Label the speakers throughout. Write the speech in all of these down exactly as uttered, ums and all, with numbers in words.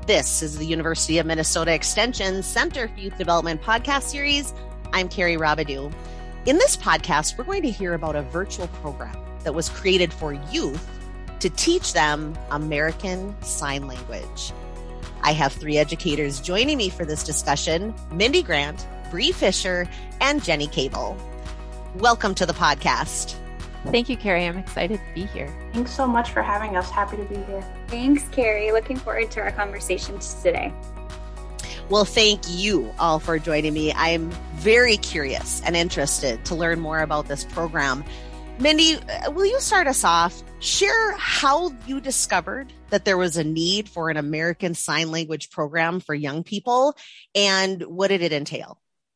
Speaker 1: This is the University of Minnesota Extension Center for Youth Development podcast series. I'm Carrie Robidoux. In this podcast, we're going to hear about a virtual program that was created for youth to teach them American Sign Language. I have three educators joining me for this discussion: Mindy Grant, Bree Fisher, and Jenny Cable. Welcome to the podcast.
Speaker 2: Thank you, Carrie. I'm excited to be here.
Speaker 3: Thanks so much for having us. Happy to be here.
Speaker 4: Thanks, Carrie. Looking forward to our conversation today.
Speaker 1: Well, thank you all for joining me. I'm very curious and interested to learn more about this program. Mindy, will you start us off? Share how you discovered that there was a need for an American Sign Language program for young people, and what did it entail?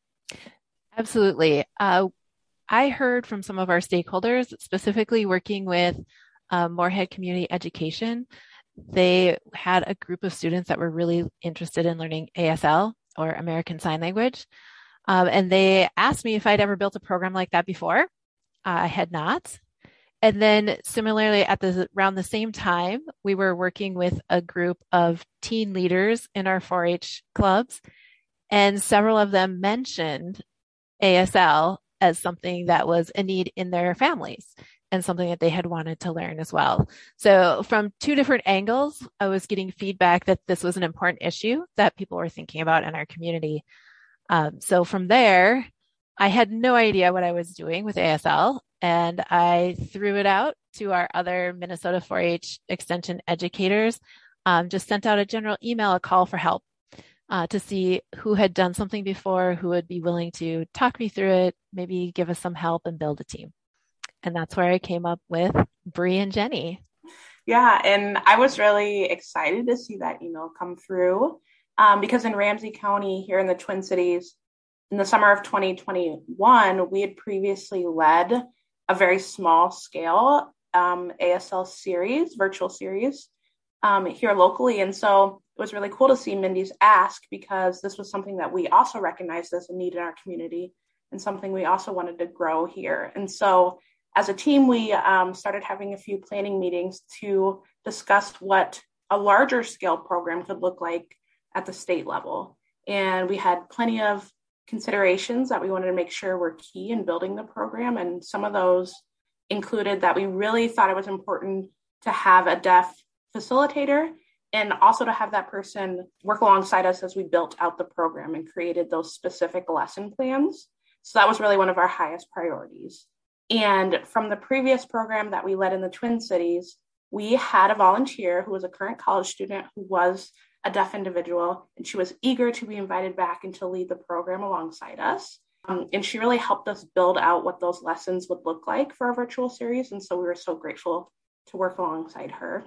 Speaker 2: Absolutely. Uh, I heard from some of our stakeholders, specifically working with uh, Moorhead Community Education. They had a group of students that were really interested in learning A S L, or American Sign Language. Um, and they asked me if I'd ever built a program like that before. I had not. And then similarly, at the around the same time, we were working with a group of teen leaders in our four H clubs, and several of them mentioned A S L as something that was a need in their families and something that they had wanted to learn as well. So from two different angles, I was getting feedback that this was an important issue that people were thinking about in our community. Um, so from there, I had no idea what I was doing with A S L, and I threw it out to our other Minnesota four H Extension educators, um, just sent out a general email, a call for help uh, to see who had done something before, who would be willing to talk me through it, maybe give us some help and build a team. And that's where I came up with Bree and Jenny.
Speaker 3: Yeah, and I was really excited to see that email come through um, because in Ramsey County here in the Twin Cities, in the summer of twenty twenty-one, we had previously led a very small scale um, A S L series, virtual series um, here locally. And so it was really cool to see Mindy's ask, because this was something that we also recognized as a need in our community and something we also wanted to grow here. And so as a team, we um, started having a few planning meetings to discuss what a larger scale program could look like at the state level. And we had plenty of considerations that we wanted to make sure were key in building the program. And some of those included that we really thought it was important to have a deaf facilitator, and also to have that person work alongside us as we built out the program and created those specific lesson plans. So that was really one of our highest priorities. And from the previous program that we led in the Twin Cities, we had a volunteer who was a current college student who was a deaf individual, and she was eager to be invited back and to lead the program alongside us. Um, and she really helped us build out what those lessons would look like for our virtual series. And so we were so grateful to work alongside her.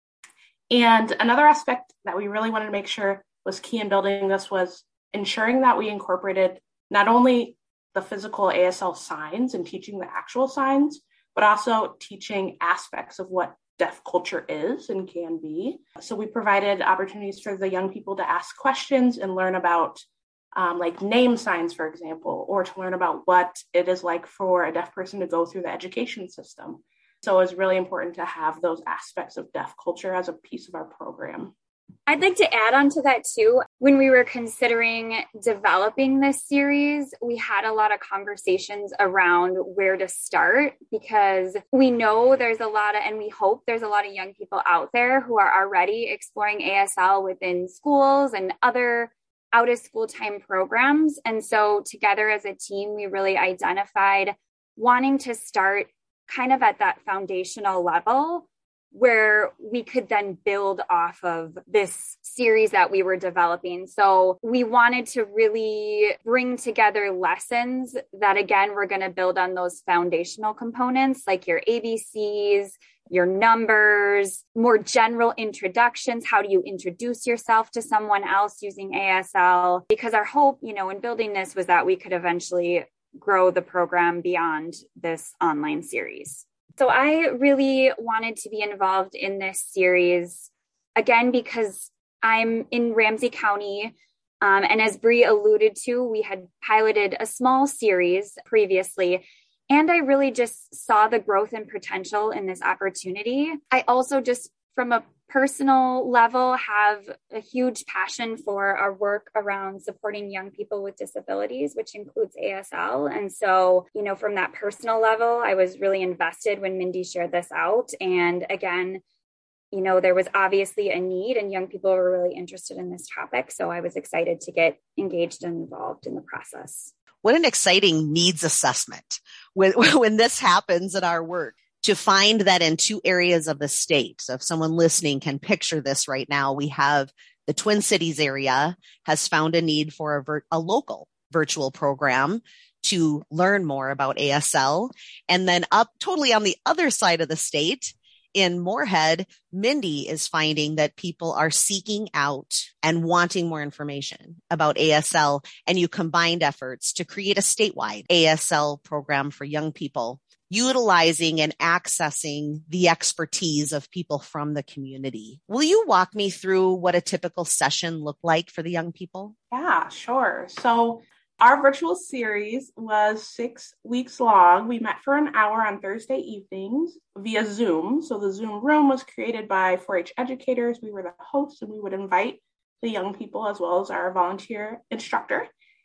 Speaker 3: And another aspect that we really wanted to make sure was key in building this was ensuring that we incorporated not only the physical A S L signs and teaching the actual signs, but also teaching aspects of what deaf culture is and can be. So we provided opportunities for the young people to ask questions and learn about um, like name signs, for example, or to learn about what it is like for a deaf person to go through the education system. So it was really important to have those aspects of deaf culture as a piece of our program.
Speaker 4: I'd like to add on to that too. When we were considering developing this series, we had a lot of conversations around where to start, because we know there's a lot of, and we hope there's a lot of young people out there who are already exploring A S L within schools and other out of school time programs. And so together as a team, we really identified wanting to start kind of at that foundational level, where we could then build off of this series that we were developing. So we wanted to really bring together lessons that, again, we're going to build on those foundational components, like your A B Cs, your numbers, more general introductions. How do you introduce yourself to someone else using A S L? Because our hope, you know, in building this was that we could eventually grow the program beyond this online series. So I really wanted to be involved in this series, again, because I'm in Ramsey County. Um, and as Bree alluded to, we had piloted a small series previously, and I really just saw the growth and potential in this opportunity. I also just from a personal level, have a huge passion for our work around supporting young people with disabilities, which includes A S L. And so, you know, from that personal level, I was really invested when Mindy shared this out. And again, you know, there was obviously a need and young people were really interested in this topic. So I was excited to get engaged and involved in the process.
Speaker 1: What an exciting needs assessment when, when this happens in our work, to find that in two areas of the state. So if someone listening can picture this right now, we have the Twin Cities area has found a need for a, vir- a local virtual program to learn more about A S L. And then up totally on the other side of the state, in Moorhead, Mindy is finding that people are seeking out and wanting more information about A S L, and you combined efforts to create a statewide A S L program for young people, utilizing and accessing the expertise of people from the community. Will you walk me through what a typical session looked like for the young people?
Speaker 3: Yeah, sure. So our virtual series was six weeks long. We met for an hour on Thursday evenings via Zoom. So the Zoom room was created by four H educators. We were the hosts, and we would invite the young people as well as our volunteer instructor.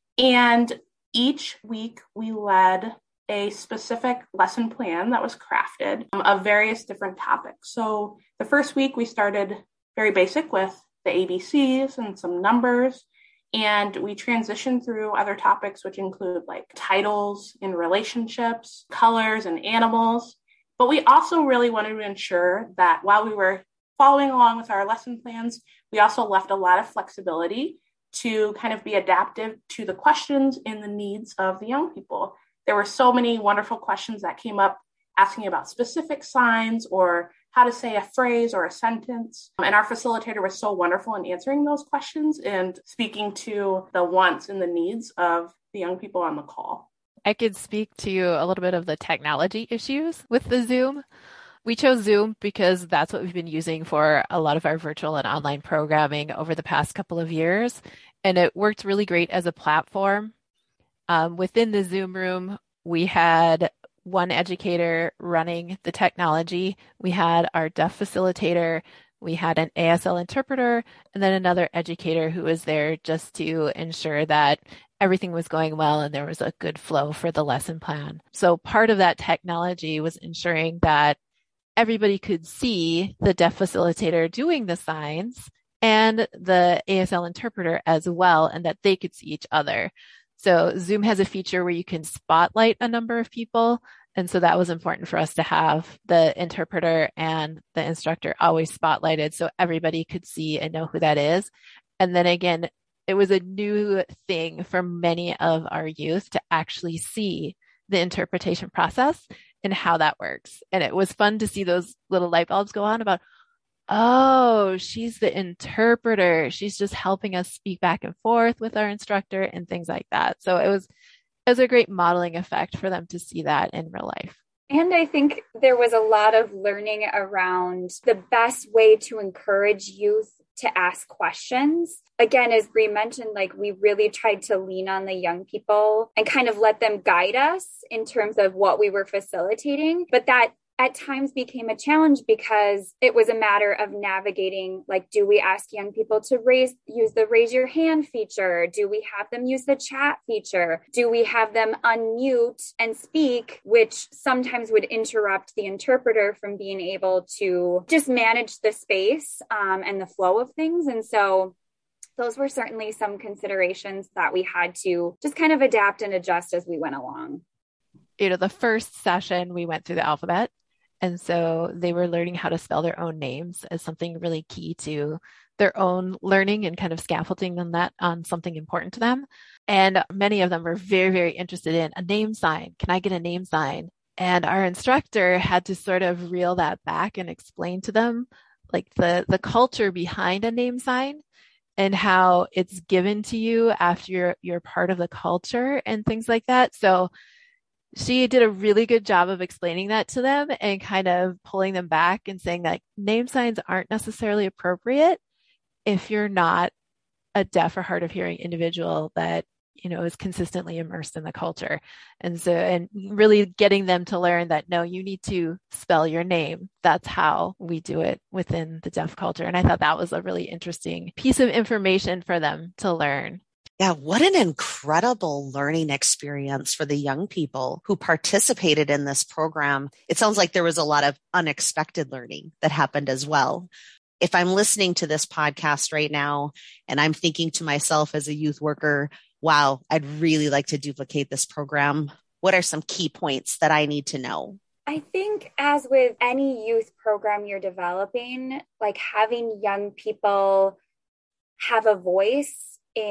Speaker 3: And each week we led a specific lesson plan that was crafted um, of various different topics. So the first week we started very basic with the A B Cs and some numbers. And we transition through other topics, which include like titles in relationships, colors, and animals. But we also really wanted to ensure that while we were following along with our lesson plans, we also left a lot of flexibility to kind of be adaptive to the questions and the needs of the young people. There were so many wonderful questions that came up asking about specific signs or how to say a phrase or a sentence. And our facilitator was so wonderful in answering those questions and speaking to the wants and the needs of the young people on the call.
Speaker 2: I could speak to you a little bit of the technology issues with the Zoom. We chose Zoom because that's what we've been using for a lot of our virtual and online programming over the past couple of years. And it worked really great as a platform. Um, within the Zoom room, we had one educator running the technology. We had our deaf facilitator, we had an A S L interpreter, and then another educator who was there just to ensure that everything was going well and there was a good flow for the lesson plan. So part of that technology was ensuring that everybody could see the deaf facilitator doing the signs and the A S L interpreter as well, and that they could see each other. So Zoom has a feature where you can spotlight a number of people. And so that was important for us to have the interpreter and the instructor always spotlighted so everybody could see and know who that is. And then again, it was a new thing for many of our youth to actually see the interpretation process and how that works. And it was fun to see those little light bulbs go on about, oh, she's the interpreter. She's just helping us speak back and forth with our instructor and things like that. So it was, it was a great modeling effect for them to see that in real life.
Speaker 4: And I think there was a lot of learning around the best way to encourage youth to ask questions. Again, as Bree mentioned, like we really tried to lean on the young people and kind of let them guide us in terms of what we were facilitating. But that at times became a challenge because it was a matter of navigating, like, do we ask young people to raise, use the raise your hand feature? Do we have them use the chat feature? Do we have them unmute and speak, which sometimes would interrupt the interpreter from being able to just manage the space um, and the flow of things. And so those were certainly some considerations that we had to just kind of adapt and adjust as we went along.
Speaker 2: You know, the first session, we went through the alphabet. And so they were learning how to spell their own names as something really key to their own learning and kind of scaffolding on that on something important to them. And many of them were very, very interested in a name sign. Can I get a name sign? And our instructor had to sort of reel that back and explain to them like the, the culture behind a name sign and how it's given to you after you're, you're part of the culture and things like that. So she did a really good job of explaining that to them and kind of pulling them back and saying that name signs aren't necessarily appropriate if you're not a deaf or hard of hearing individual that you know, is consistently immersed in the culture. And so, and really getting them to learn that, no, you need to spell your name. That's how we do it within the deaf culture. And I thought that was a really interesting piece of information for them to learn.
Speaker 1: Yeah, what an incredible learning experience for the young people who participated in this program. It sounds like there was a lot of unexpected learning that happened as well. If I'm listening to this podcast right now and I'm thinking to myself as a youth worker, wow, I'd really like to duplicate this program, what are some key points that I need to know?
Speaker 4: I think as with any youth program you're developing, like having young people have a voice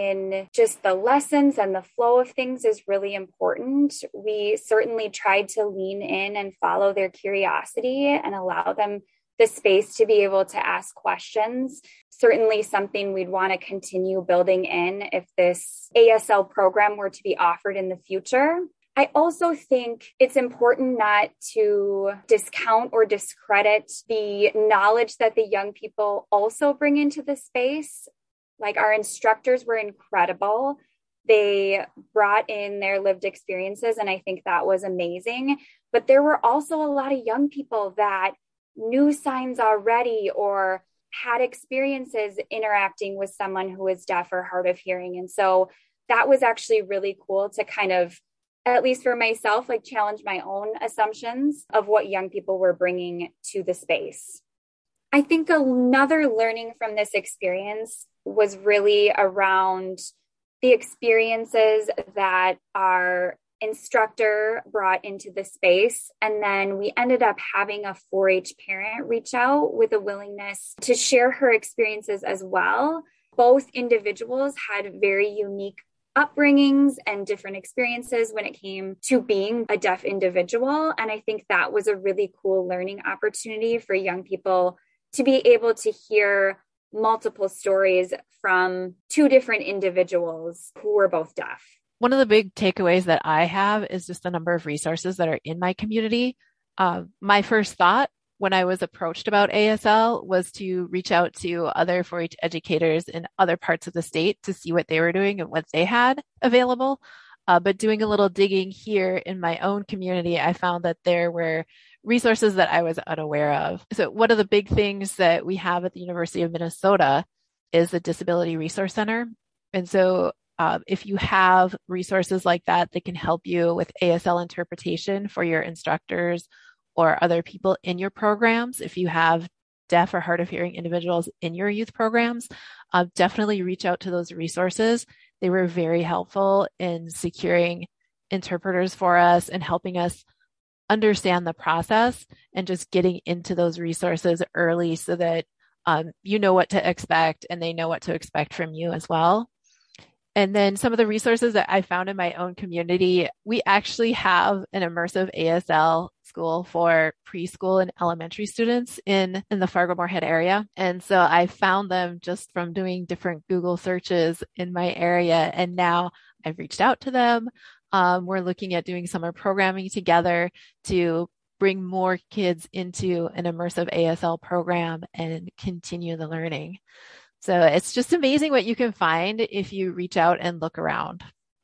Speaker 4: in just the lessons and the flow of things is really important. We certainly tried to lean in and follow their curiosity and allow them the space to be able to ask questions. Certainly something we'd want to continue building in if this A S L program were to be offered in the future. I also think it's important not to discount or discredit the knowledge that the young people also bring into the space. Like, our instructors were incredible. They brought in their lived experiences, and I think that was amazing. But there were also a lot of young people that knew signs already or had experiences interacting with someone who is deaf or hard of hearing. And so that was actually really cool to kind of, at least for myself, like challenge my own assumptions of what young people were bringing to the space. I think another learning from this experience was really around the experiences that our instructor brought into the space. And then we ended up having a four H parent reach out with a willingness to share her experiences as well. Both individuals had very unique upbringings and different experiences when it came to being a deaf individual. And I think that was a really cool learning opportunity for young people to be able to hear multiple stories from two different individuals who were both deaf.
Speaker 2: One of the big takeaways that I have is just the number of resources that are in my community. Uh, my first thought when I was approached about A S L was to reach out to other four H educators in other parts of the state to see what they were doing and what they had available. Uh, but doing a little digging here in my own community, I found that there were resources that I was unaware of. So one of the big things that we have at the University of Minnesota is the Disability Resource Center. And so uh, if you have resources like that that can help you with A S L interpretation for your instructors or other people in your programs, if you have deaf or hard of hearing individuals in your youth programs, uh, definitely reach out to those resources. They were very helpful in securing interpreters for us and helping us understand the process and just getting into those resources early so that um, you know what to expect and they know what to expect from you as well. And then some of the resources that I found in my own community, we actually have an immersive A S L school for preschool and elementary students in, in the Fargo-Moorhead area. And so I found them just from doing different Google searches in my area. And now I've reached out to them. Um, we're looking at doing summer programming together to bring more kids into an immersive A S L program and continue the learning. So it's just amazing what you can find if you reach out and look around.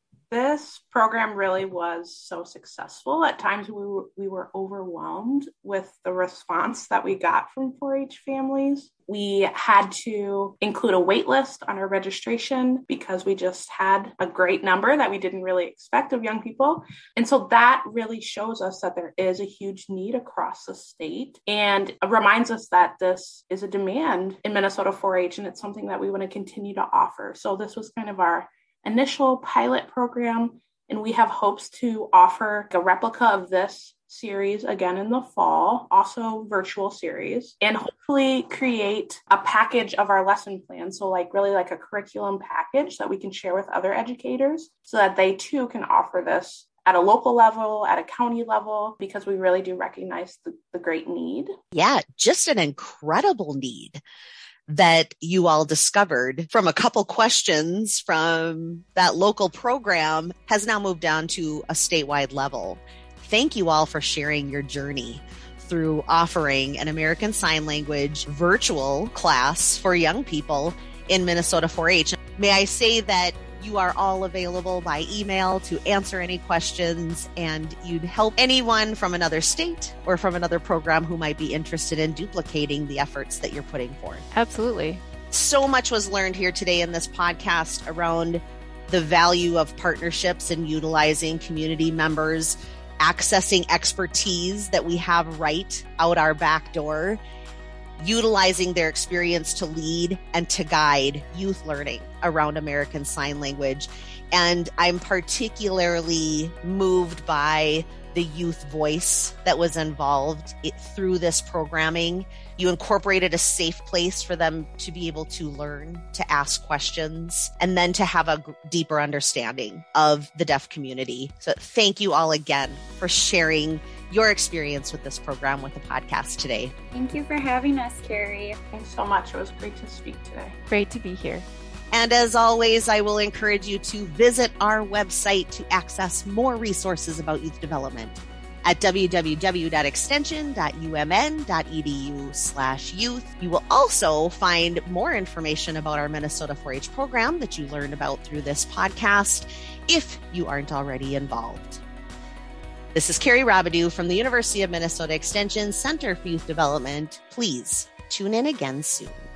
Speaker 3: This program really was so successful. At times we were, we were overwhelmed with the response that we got from four H families. We had to include a wait list on our registration because we just had a great number that we didn't really expect of young people. And so that really shows us that there is a huge need across the state and reminds us that this is a demand in Minnesota four H and it's something that we want to continue to offer. So this was kind of our initial pilot program, and we have hopes to offer a replica of this series again in the fall, also virtual series, and hopefully create a package of our lesson plan. So like really like a curriculum package that we can share with other educators so that they too can offer this at a local level, at a county level, because we really do recognize the, the great need.
Speaker 1: Yeah, just an incredible need that you all discovered from a couple questions from that local program has now moved down to a statewide level. Thank you all for sharing your journey through offering an American Sign Language virtual class for young people in Minnesota four H. May I say that You are all available by email to answer any questions, and you'd help anyone from another state or from another program who might be interested in duplicating the efforts that you're putting forth.
Speaker 2: Absolutely.
Speaker 1: So much was learned here today in this podcast around the value of partnerships and utilizing community members, accessing expertise that we have right out our back door, utilizing their experience to lead and to guide youth learning around American Sign Language. And I'm particularly moved by the youth voice that was involved it, through this programming. You incorporated a safe place for them to be able to learn, to ask questions, and then to have a g- deeper understanding of the deaf community. So thank you all again for sharing your experience with this program with the podcast today.
Speaker 4: Thank you for having us, Carrie.
Speaker 3: Thanks so much. It was great to speak today.
Speaker 2: Great to be here.
Speaker 1: And as always, I will encourage you to visit our website to access more resources about youth development at w w w dot extension dot u m n dot e d u slash youth. You will also find more information about our Minnesota four H program that you learned about through this podcast if you aren't already involved. This is Carrie Robidoux from the University of Minnesota Extension Center for Youth Development. Please tune in again soon.